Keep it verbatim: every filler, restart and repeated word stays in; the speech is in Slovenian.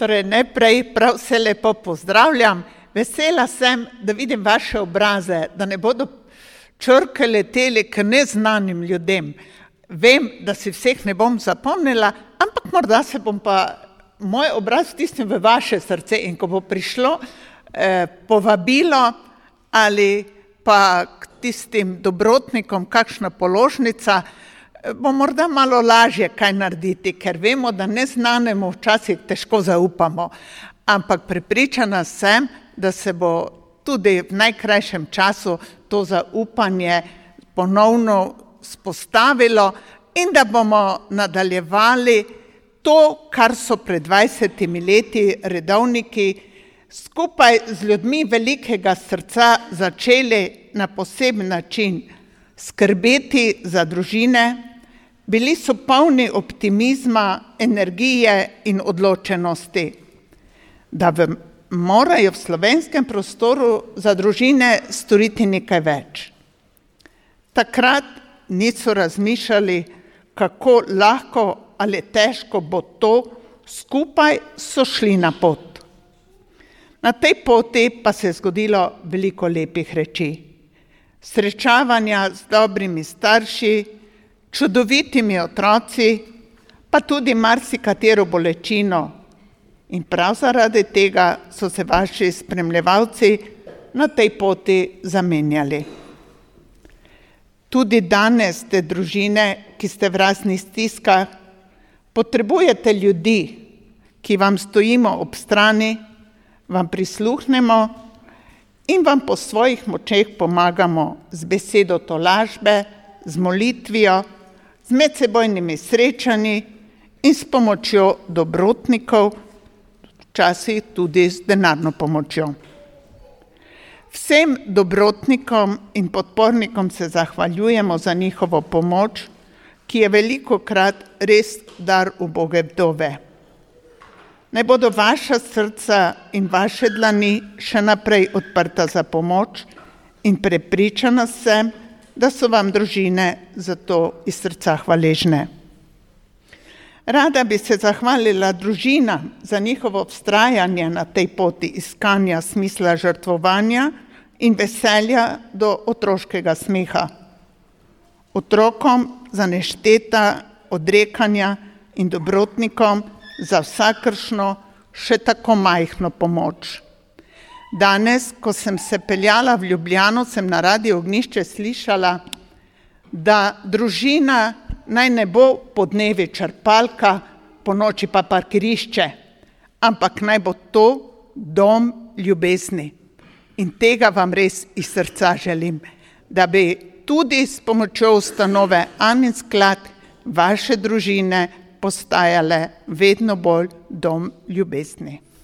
Torej, najprej prav vse lepo pozdravljam. Vesela sem, da vidim vaše obraze, da ne bodo črke leteli k neznanim ljudem. Vem, da si vseh ne bom zapomnila, ampak morda se bom pa moj obraz vtisnil v vaše srce in ko bo prišlo eh, povabilo ali pa k tistim dobrotnikom kakšna položnica, bo morda malo lažje kaj narediti, ker vemo, da neznanemu včasih težko zaupamo. Ampak prepričana sem, da se bo tudi v najkrajšem času to zaupanje ponovno spostavilo in da bomo nadaljevali to, kar so pred dvajsetimi leti redovniki skupaj z ljudmi velikega srca začeli na poseben način skrbeti za družine. Bili so polni optimizma, energije in odločenosti, da v, morajo v slovenskem prostoru za družine storiti nekaj več. Takrat niso razmišljali, kako lahko ali težko bo to, skupaj so šli na pot. Na tej poti pa se je zgodilo veliko lepih reči. Srečavanja z dobrimi starši, čudovitimi otroci, pa tudi marsikatero bolečino. In prav zaradi tega so se vaši spremljevalci na tej poti zamenjali. Tudi danes ste družine, ki ste v raznih stiskah, potrebujete ljudi, ki vam stojimo ob strani, vam prisluhnemo in vam po svojih močeh pomagamo z besedo tolažbe, z molitvijo, z medsebojnimi srečanji in s pomočjo dobrotnikov, včasih tudi z denarno pomočjo. Vsem dobrotnikom in podpornikom se zahvaljujemo za njihovo pomoč, ki je velikokrat res dar uboge vdove. Naj bodo vaša srca in vaše dlani še naprej odprta za pomoč in prepričana sem, da so vam družine za to iz srca hvaležne. Rada bi se zahvalila družinam za njihovo vztrajanje na tej poti iskanja smisla žrtvovanja in veselja do otroškega smeha. Otrokom za nešteta odrekanja in dobrotnikom za vsakršno še tako majhno pomoč. Danes, ko sem se peljala v Ljubljano, sem na Radiu Ognjišče slišala, da družina naj ne bo podnevi črpalka, ponoči pa parkirišče, ampak naj bo to dom ljubezni. In tega vam res iz srca želim, da bi tudi s pomočjo ustanove Anin sklad vaše družine postajale vedno bolj dom ljubezni.